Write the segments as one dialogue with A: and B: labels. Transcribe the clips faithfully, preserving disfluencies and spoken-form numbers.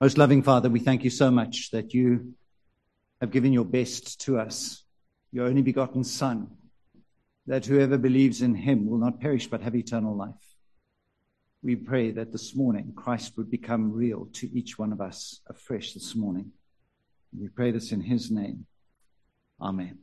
A: Most loving Father, we thank you so much that you have given your best to us, your only begotten Son, that whoever believes in him will not perish but have eternal life. We pray that this morning Christ would become real to each one of us afresh this morning. We pray this in his name. Amen.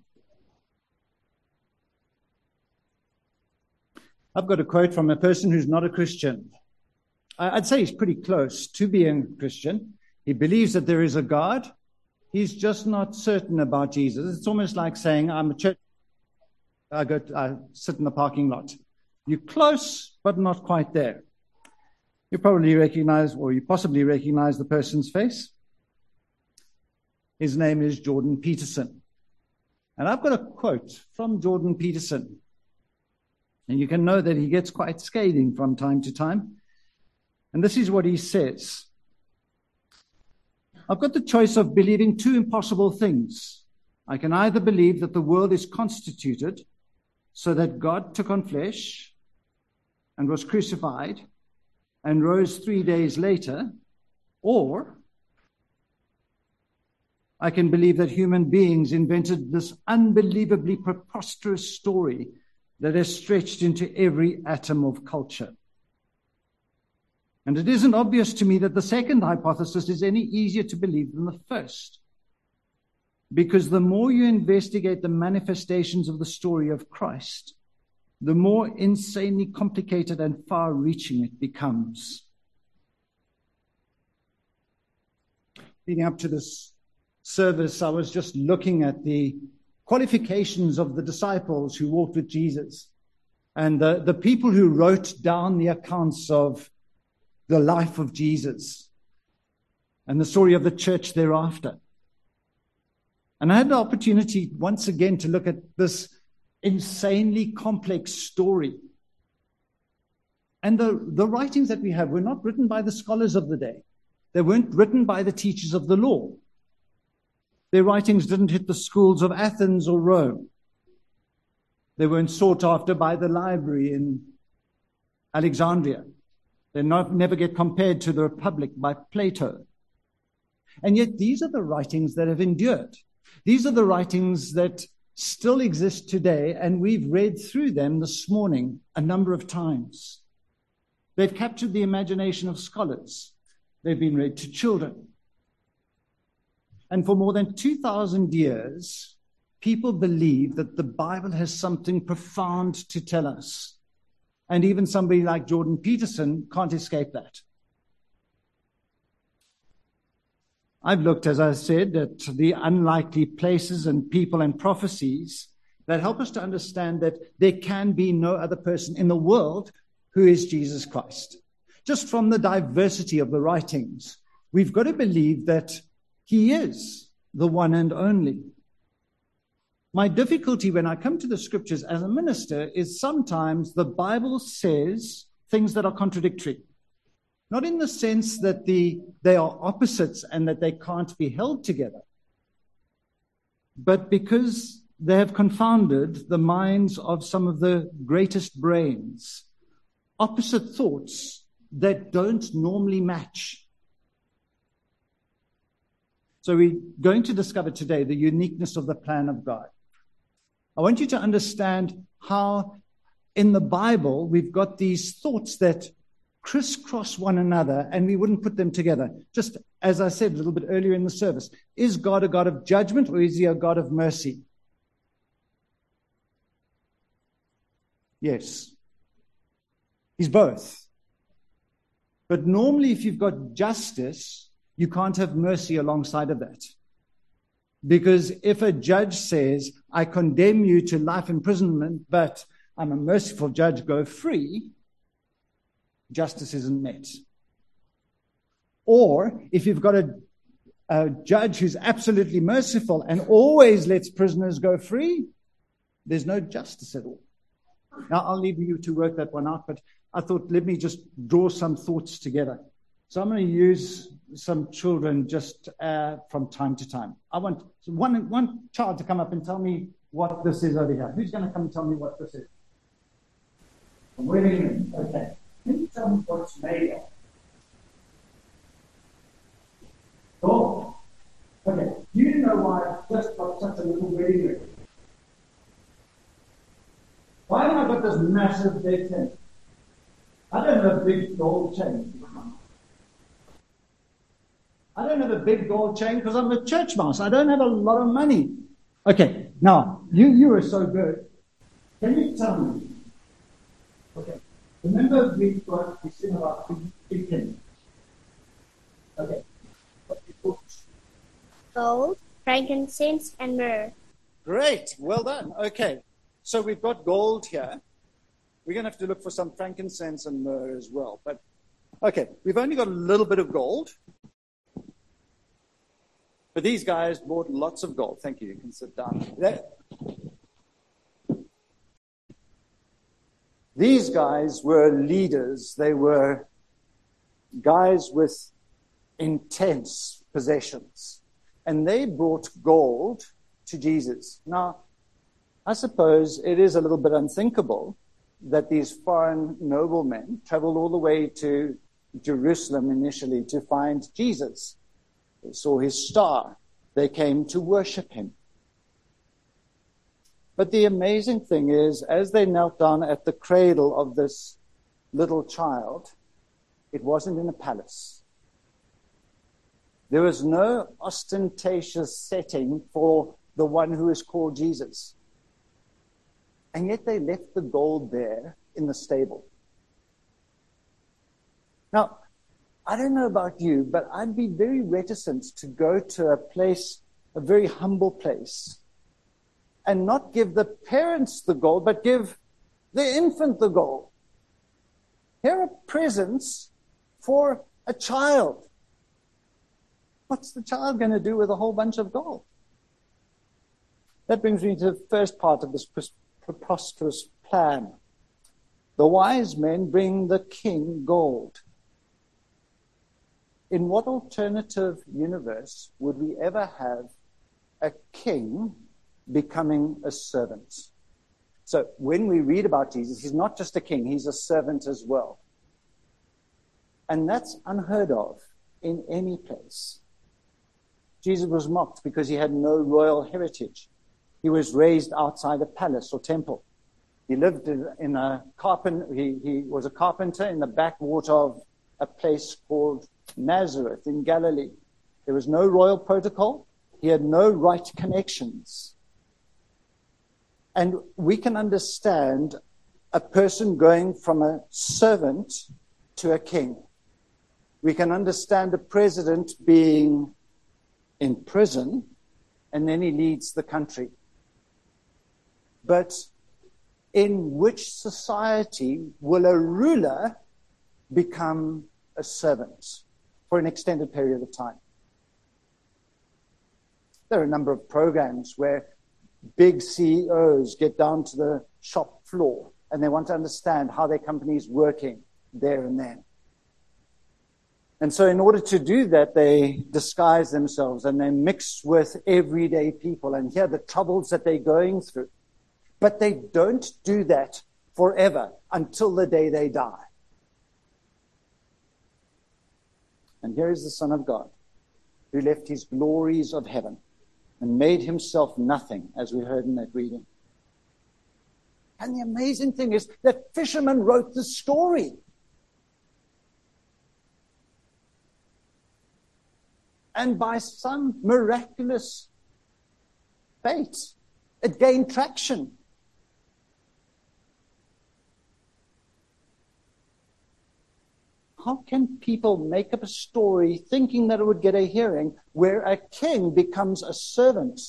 A: I've got a quote from a person who's not a Christian. I'd say he's pretty close to being a Christian. He believes that there is a God. He's just not certain about Jesus. It's almost like saying, I'm a church. I go to, I sit in the parking lot. You're close, but not quite there. You probably recognize, or you possibly recognize the person's face. His name is Jordan Peterson. And I've got a quote from Jordan Peterson. And you can know that he gets quite scathing from time to time. And this is what he says. I've got the choice of believing two impossible things. I can either believe that the world is constituted so that God took on flesh and was crucified and rose three days later, or I can believe that human beings invented this unbelievably preposterous story that has stretched into every atom of culture. And it isn't obvious to me that the second hypothesis is any easier to believe than the first. Because the more you investigate the manifestations of the story of Christ, the more insanely complicated and far-reaching it becomes. Leading up to this service, I was just looking at the qualifications of the disciples who walked with Jesus and the, the people who wrote down the accounts of the life of Jesus and the story of the church thereafter. And I had the opportunity once again to look at this insanely complex story. And the, the writings that we have were not written by the scholars of the day. They weren't written by the teachers of the law. Their writings didn't hit the schools of Athens or Rome. They weren't sought after by the library in Alexandria. They not, never get compared to the Republic by Plato. And yet these are the writings that have endured. These are the writings that still exist today, and we've read through them this morning a number of times. They've captured the imagination of scholars. They've been read to children. And for more than two thousand years, people believe that the Bible has something profound to tell us. And even somebody like Jordan Peterson can't escape that. I've looked, as I said, at the unlikely places and people and prophecies that help us to understand that there can be no other person in the world who is Jesus Christ. Just from the diversity of the writings, we've got to believe that he is the one and only. My difficulty when I come to the scriptures as a minister is sometimes the Bible says things that are contradictory. Not in the sense that the, they are opposites and that they can't be held together, but because they have confounded the minds of some of the greatest brains. Opposite thoughts that don't normally match. So we're going to discover today the uniqueness of the plan of God. I want you to understand how in the Bible we've got these thoughts that crisscross one another and we wouldn't put them together. Just as I said a little bit earlier in the service, is God a God of judgment or is he a God of mercy? Yes. He's both. But normally if you've got justice, you can't have mercy alongside of that. Because if a judge says, I condemn you to life imprisonment, but I'm a merciful judge, go free, justice isn't met. Or if you've got a, a judge who's absolutely merciful and always lets prisoners go free, there's no justice at all. Now, I'll leave you to work that one out, but I thought, let me just draw some thoughts together. So I'm going to use some children just uh, from time to time. I want one, one child to come up and tell me what this is over here. Who's going to come and tell me what this is? Where are you? Okay. Can you tell me what it's made of? just got such a little wedding ring? Why have I got this massive big thing? I don't have a big gold chain. I don't have a big gold chain because I'm a church mouse. I don't have a lot of money. Okay, now, you, you are so good. Can you tell me? Okay, remember we got we sing about big, big things. Okay.
B: Gold, frankincense, and myrrh.
A: Great, well done. Okay, so we've got gold here. We're going to have to look for some frankincense and myrrh as well. But okay, we've only got a little bit of gold. But these guys bought lots of gold. Thank you. You can sit down. That, these guys were leaders. They were guys with intense possessions. And they brought gold to Jesus. Now, I suppose it is a little bit unthinkable that these foreign noblemen traveled all the way to Jerusalem initially to find Jesus. They saw his star. They came to worship him. But the amazing thing is, as they knelt down at the cradle of this little child, it wasn't in a palace. There was no ostentatious setting for the one who is called Jesus. And yet they left the gold there in the stable. Now, I don't know about you, but I'd be very reticent to go to a place, a very humble place, and not give the parents the gold, but give the infant the gold. Here are presents for a child. What's the child going to do with a whole bunch of gold? That brings me to the first part of this preposterous plan. The wise men bring the king gold. In what alternative universe would we ever have a king becoming a servant? So when we read about Jesus, he's not just a king, he's a servant as well. And that's unheard of in any place. Jesus was mocked because he had no royal heritage. He was raised outside a palace or temple. He lived in, in a carpenter, he, he was a carpenter in the backwater of a place called Nazareth in Galilee. There was no royal protocol. He had no right connections. And we can understand a person going from a servant to a king. We can understand a president being in prison and then he leads the country. But in which society will a ruler become a servant for an extended period of time? There are a number of programs where big C E Os get down to the shop floor and they want to understand how their company is working there and then. And so in order to do that, they disguise themselves and they mix with everyday people and hear the troubles that they're going through. But they don't do that forever until the day they die. And here is the Son of God, who left his glories of heaven and made himself nothing, as we heard in that reading. And the amazing thing is that fishermen wrote the story. And by some miraculous fate, it gained traction. How can people make up a story thinking that it would get a hearing where a king becomes a servant?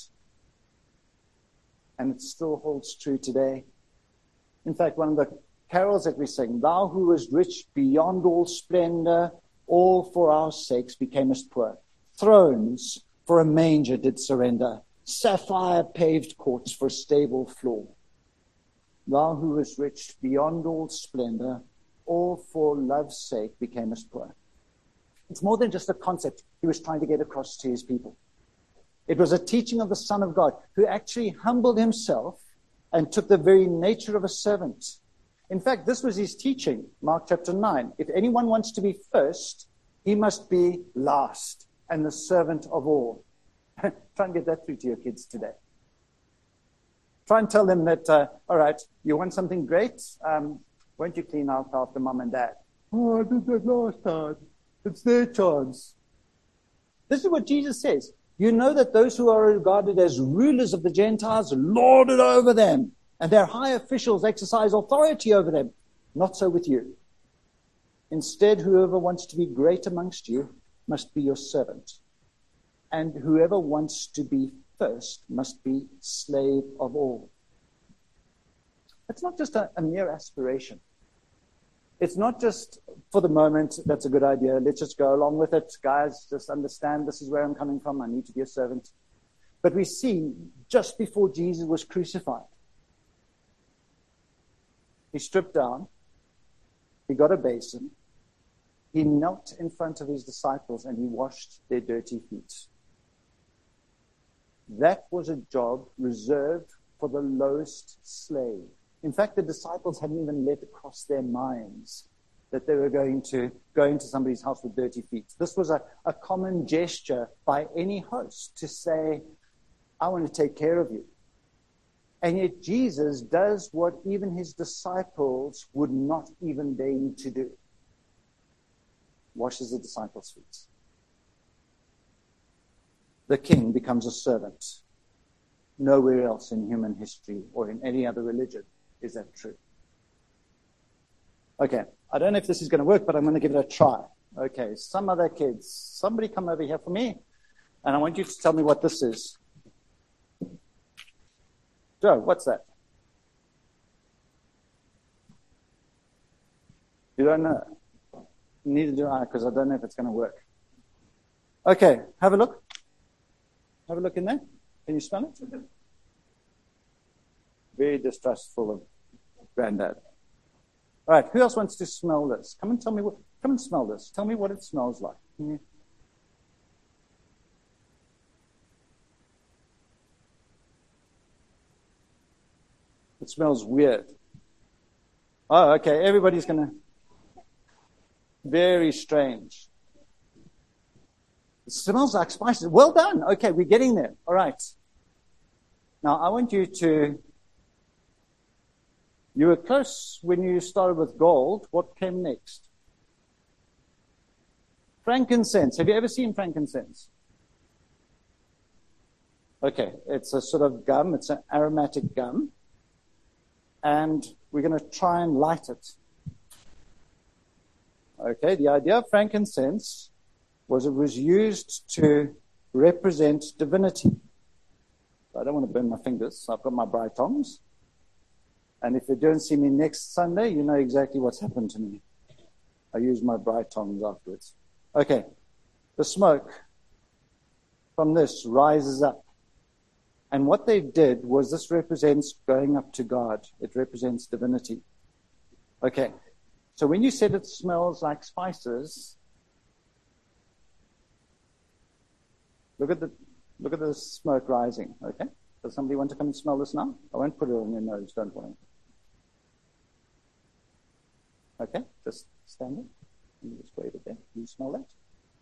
A: And it still holds true today. In fact, one of the carols that we sing, "Thou who was rich beyond all splendor, all for our sakes becamest poor. Thrones for a manger did surrender, sapphire paved courts for a stable floor. Thou who was rich beyond all splendor, all for love's sake becamest poor." It's more than just a concept he was trying to get across to his people. It was a teaching of the Son of God, who actually humbled himself and took the very nature of a servant. In fact, this was his teaching, Mark chapter nine. If anyone wants to be first, he must be last and the servant of all. Try and get that through to your kids today. Try and tell them that, uh, all right, you want something great? Um, won't you clean out after mom and dad? Oh, I did that last time. It's their chance. This is what Jesus says. You know that those who are regarded as rulers of the Gentiles lord it over them, and their high officials exercise authority over them. Not so with you. Instead, whoever wants to be great amongst you must be your servant. And whoever wants to be first must be slave of all. It's not just a, a mere aspiration. It's not just for the moment, that's a good idea. Let's just go along with it. Guys, just understand this is where I'm coming from. I need to be a servant. But we see just before Jesus was crucified, he stripped down. He got a basin. He knelt in front of his disciples and he washed their dirty feet. That was a job reserved for the lowest slave. In fact, the disciples hadn't even let it cross their minds that they were going to go into somebody's house with dirty feet. This was a, a common gesture by any host to say, I want to take care of you. And yet Jesus does what even his disciples would not even deign to do. Washes the disciples' feet. The king becomes a servant. Nowhere else in human history or in any other religion is that true. Okay, I don't know if this is going to work, but I'm going to give it a try. Okay, some other kids. Somebody come over here for me, and I want you to tell me what this is. Joe, what's that? You don't know? Neither do I, because I don't know if it's going to work. Okay, have a look. Have a look in there. Can you smell it? Very distrustful of Granddad. All right, who else wants to smell this? Come and tell me what. Come and smell this. Tell me what it smells like. Can you? It smells weird. Oh, okay. Everybody's going to. Very strange. It smells like spices. Well done. Okay, we're getting there. All right. Now, I want you to. You were close when you started with gold. What came next? Frankincense. Have you ever seen frankincense? Okay, it's a sort of gum. It's an aromatic gum. And we're going to try and light it. Okay, the idea of frankincense was it was used to represent divinity. I don't want to burn my fingers, so I've got my bright tongs. And if you don't see me next Sunday, you know exactly what's happened to me. I use my bright tongs afterwards. Okay, the smoke from this rises up. And what they did was this represents going up to God. It represents divinity. Okay, so when you said it smells like spices, look at the look at the smoke rising. Okay, does somebody want to come and smell this now? I won't put it on your nose. Don't worry. Okay, just stand there. You just wave it there. Do you smell that?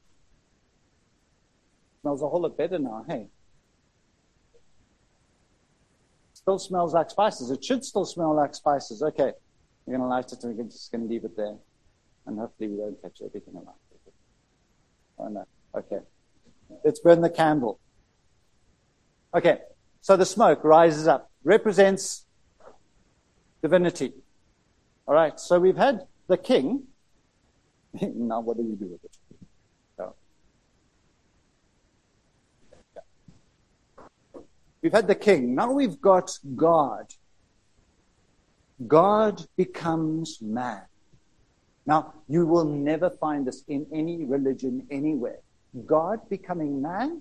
A: Smells a whole lot better now. Hey. Still smells like spices. It should still smell like spices. Okay. We're going to light it and we're just going to leave it there. And hopefully we don't catch everything alive. Oh, no. Okay. Let's burn the candle. Okay. So the smoke rises up. Represents divinity. All right. So we've had the king. Now what do we do with it? Oh. We've had the king. Now we've got God. God becomes man. Now, you will never find this in any religion anywhere. God becoming man.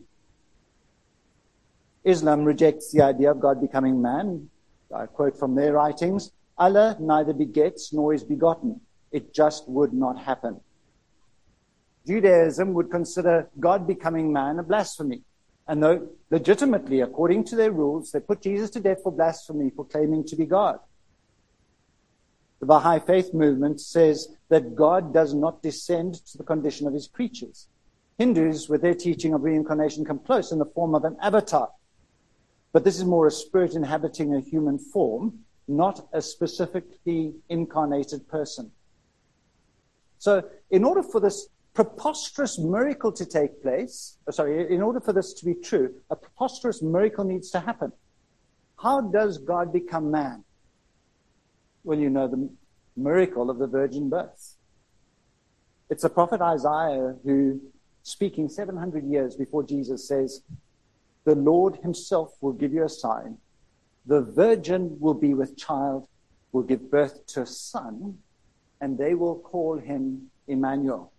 A: Islam rejects the idea of God becoming man. I quote from their writings, Allah neither begets nor is begotten. It just would not happen. Judaism would consider God becoming man a blasphemy. And though legitimately, according to their rules, they put Jesus to death for blasphemy, for claiming to be God. The Baha'i faith movement says that God does not descend to the condition of his creatures. Hindus, with their teaching of reincarnation, come close in the form of an avatar. But this is more a spirit inhabiting a human form, not a specifically incarnated person. So in order for this preposterous miracle to take place, sorry, in order for this to be true, a preposterous miracle needs to happen. How does God become man? Well, you know the miracle of the virgin birth. It's the prophet Isaiah who, speaking seven hundred years before Jesus, says, the Lord himself will give you a sign. The virgin will be with child, will give birth to a son, and they will call him Emmanuel.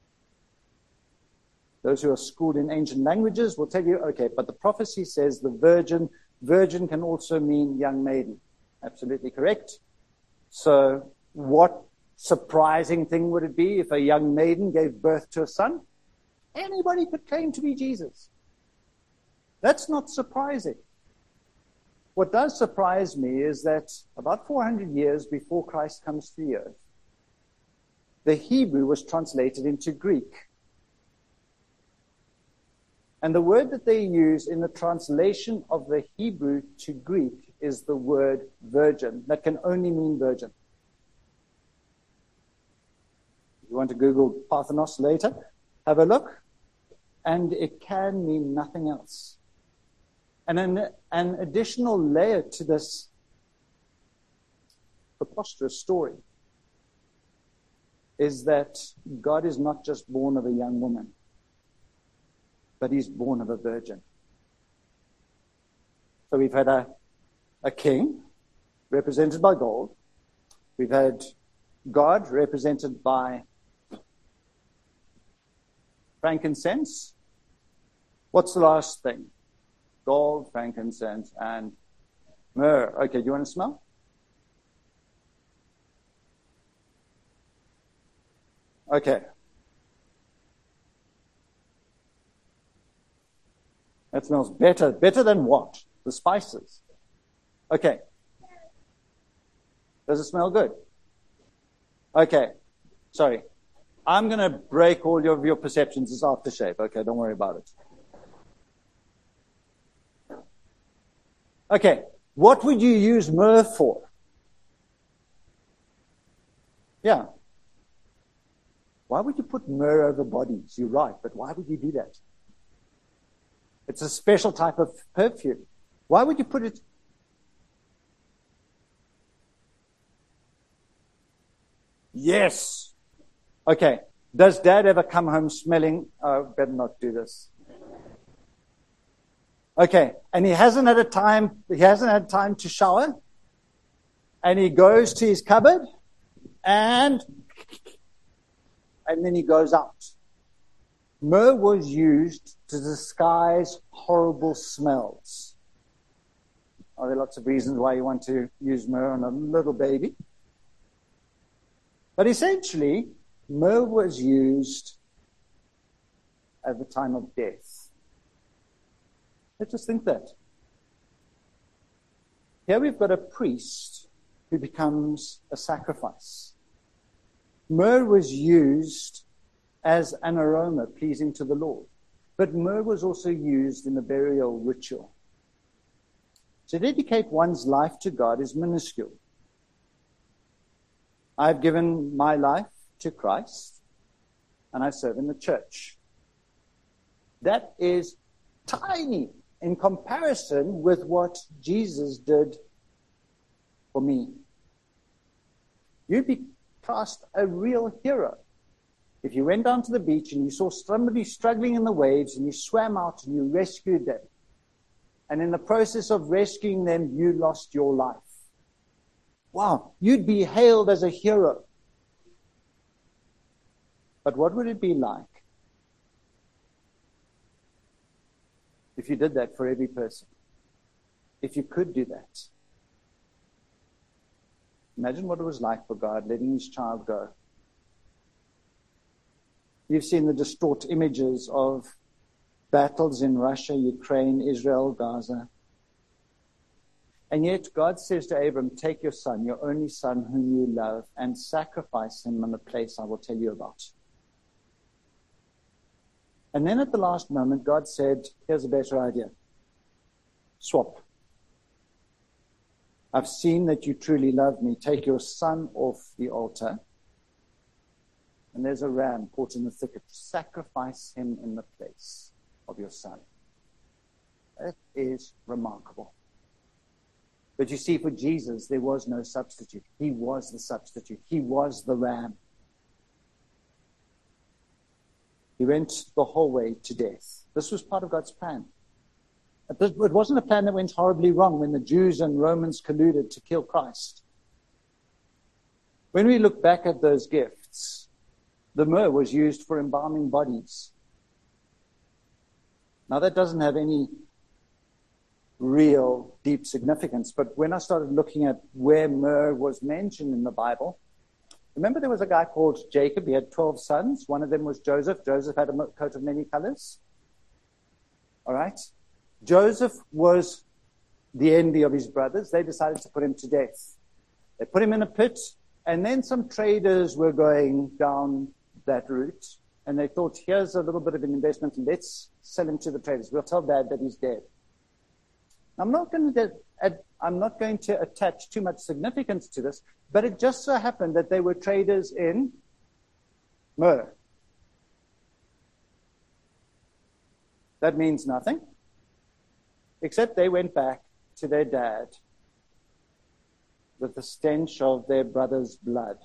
A: Those who are schooled in ancient languages will tell you, okay, but the prophecy says the virgin, virgin can also mean young maiden. Absolutely correct. So what surprising thing would it be if a young maiden gave birth to a son? Anybody could claim to be Jesus. That's not surprising. What does surprise me is that about four hundred years before Christ comes to the earth, the Hebrew was translated into Greek. And the word that they use in the translation of the Hebrew to Greek is the word virgin. That can only mean virgin. If you want to Google Parthenos later, have a look. And it can mean nothing else. And an, an additional layer to this preposterous story is that God is not just born of a young woman, but he's born of a virgin. So we've had a, a king represented by gold. We've had God represented by frankincense. What's the last thing? Gold, frankincense, and myrrh. Okay, do you want to smell? Okay. That smells better. Better than what? The spices. Okay. Does it smell good? Okay. Sorry. I'm going to break all of your perceptions. It's aftershave. Okay, don't worry about it. Okay. What would you use myrrh for? Yeah. Why would you put myrrh over bodies? You're right, but why would you do that? It's a special type of perfume. Why would you put it? Yes. Okay. Does Dad ever come home smelling? Oh, better not do this. Okay. And he hasn't had a time, he hasn't had time to shower. And he goes to his cupboard and, and then he goes out. Myrrh was used to disguise horrible smells. Are there lots of reasons why you want to use myrrh on a little baby? But essentially, myrrh was used at the time of death. Let's just think that. Here we've got a priest who becomes a sacrifice. Myrrh was used as an aroma pleasing to the Lord. But myrrh was also used in the burial ritual. To dedicate one's life to God is minuscule. I've given my life to Christ, and I serve in the church. That is tiny in comparison with what Jesus did for me. You'd be classed a real hero if you went down to the beach and you saw somebody struggling in the waves and you swam out and you rescued them. And in the process of rescuing them, you lost your life. Wow, you'd be hailed as a hero. But what would it be like if you did that for every person? If you could do that? Imagine what it was like for God letting his child go. You've seen the distort images of battles in Russia, Ukraine, Israel, Gaza. And yet God says to Abram, take your son, your only son whom you love, and sacrifice him in the place I will tell you about. And then at the last moment, God said, here's a better idea. Swap. I've seen that you truly love me. Take your son off the altar. And there's a ram caught in the thicket. Sacrifice him in the place of your son. That is remarkable. But you see, for Jesus, there was no substitute. He was the substitute. He was the ram. He went the whole way to death. This was part of God's plan. It wasn't a plan that went horribly wrong when the Jews and Romans colluded to kill Christ. When we look back at those gifts, the myrrh was used for embalming bodies. Now that doesn't have any real deep significance, but when I started looking at where myrrh was mentioned in the Bible, remember there was a guy called Jacob. He had twelve sons. One of them was Joseph. Joseph had a coat of many colors. All right. Joseph was the envy of his brothers. They decided to put him to death. They put him in a pit, and then some traders were going down that route, and they thought, here's a little bit of an investment. Let's sell him to the traders. We'll tell Dad that he's dead. I'm not going to I'm not going to attach too much significance to this, but it just so happened that they were traders in myrrh. That means nothing, except they went back to their dad with the stench of their brother's blood.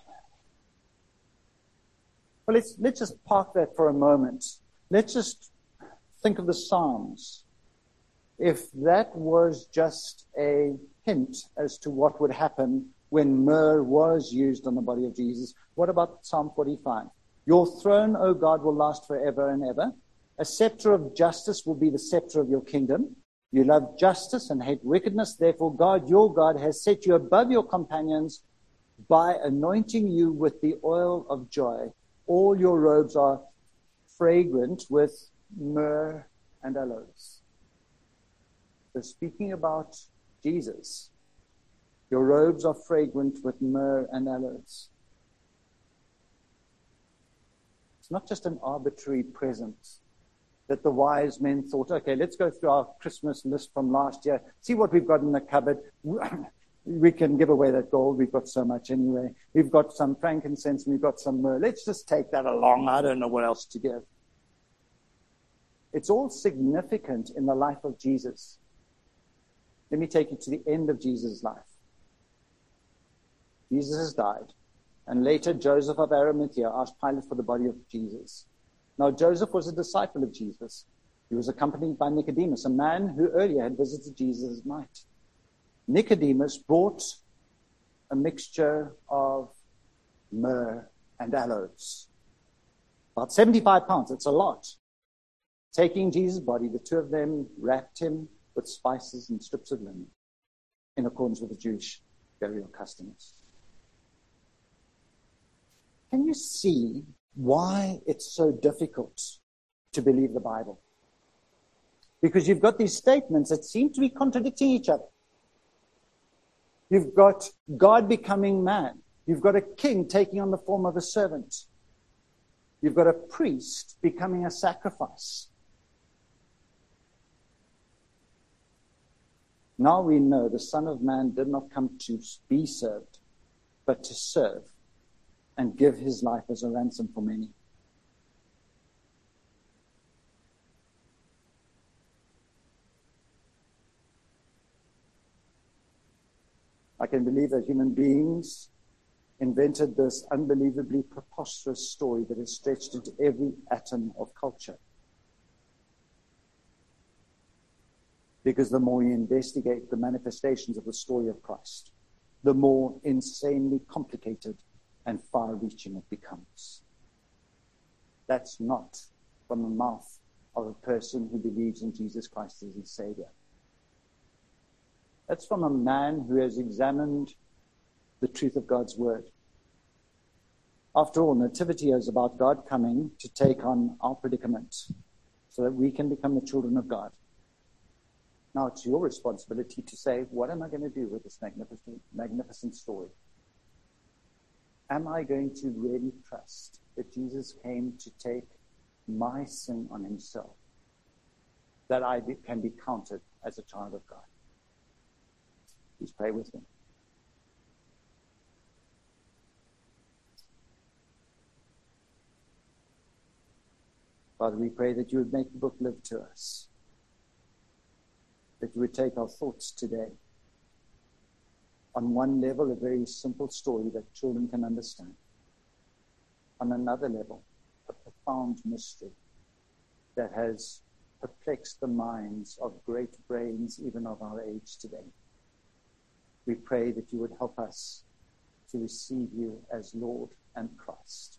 A: Well, let's, let's just park that for a moment. Let's just think of the Psalms. If that was just a hint as to what would happen when myrrh was used on the body of Jesus, what about Psalm forty-five? Your throne, O God, will last forever and ever. A scepter of justice will be the scepter of your kingdom. You love justice and hate wickedness. Therefore, God, your God, has set you above your companions by anointing you with the oil of joy. All your robes are fragrant with myrrh and aloes. So speaking about Jesus, your robes are fragrant with myrrh and aloes. It's not just an arbitrary present that the wise men thought, okay, let's go through our Christmas list from last year, see what we've got in the cupboard. We can give away that gold. We've got so much anyway. We've got some frankincense and we've got some myrrh. Let's just take that along. I don't know what else to give. It's all significant in the life of Jesus. Let me take you to the end of Jesus' life. Jesus has died. And later, Joseph of Arimathea asked Pilate for the body of Jesus. Now, Joseph was a disciple of Jesus. He was accompanied by Nicodemus, a man who earlier had visited Jesus at night. Nicodemus brought a mixture of myrrh and aloes. About seventy-five pounds. It's a lot. Taking Jesus' body, the two of them wrapped him with spices and strips of linen in accordance with the Jewish burial customs. Can you see why it's so difficult to believe the Bible? Because you've got these statements that seem to be contradicting each other. You've got God becoming man. You've got a king taking on the form of a servant. You've got a priest becoming a sacrifice. Now we know the Son of Man did not come to be served, but to serve and give his life as a ransom for many. I can believe that human beings invented this unbelievably preposterous story that is stretched into every atom of culture. Because the more you investigate the manifestations of the story of Christ, the more insanely complicated and far-reaching it becomes. That's not from the mouth of a person who believes in Jesus Christ as his Savior. That's from a man who has examined the truth of God's word. After all, Nativity is about God coming to take on our predicament so that we can become the children of God. Now it's your responsibility to say, what am I going to do with this magnificent, magnificent story? Am I going to really trust that Jesus came to take my sin on himself, that I be, can be counted as a child of God. Please pray with me. Father, we pray that you would make the book live to us, that you would take our thoughts today. On one level, a very simple story that children can understand. On another level, a profound mystery that has perplexed the minds of great brains, even of our age today. We pray that you would help us to receive you as Lord and Christ.